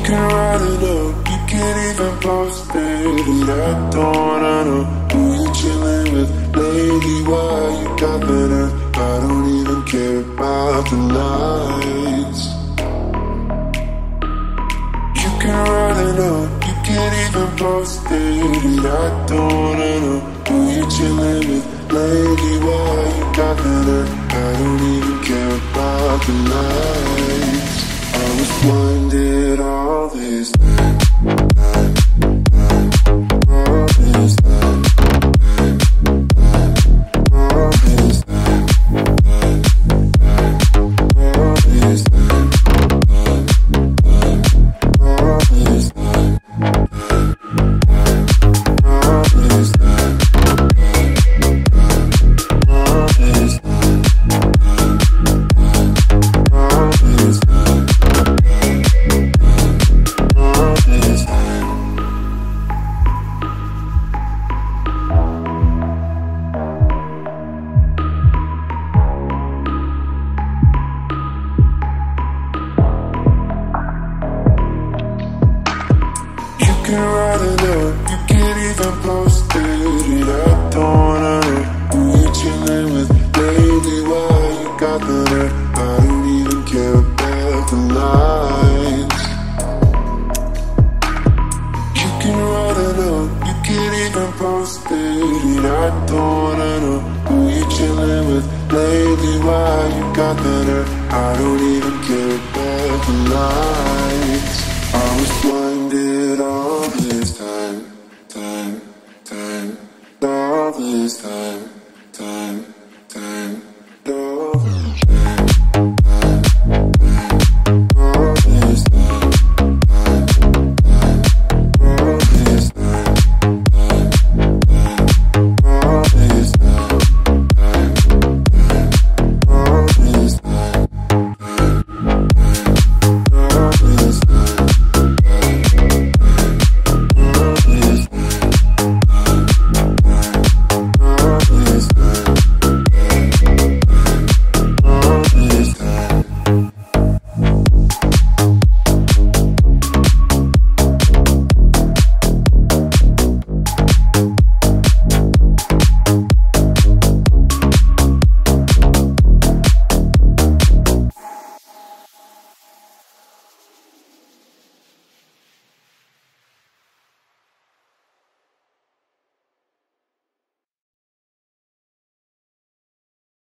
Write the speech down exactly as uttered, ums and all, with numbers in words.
can write it up, you can't even post it. And I don't wanna know who you chillin' with lately. Why you got that up? I don't even care about the lights. You can write it up, you can't even post it. And I don't wanna know who you chillin' with lately. Why you got that up? I don't even care about the lights. I was blinded all this time, time, time, all this time, time, time, all this time, time, time, all this time, time, time, all this time, time, time, all this time, time, time, all this time, time, all this time. You can write it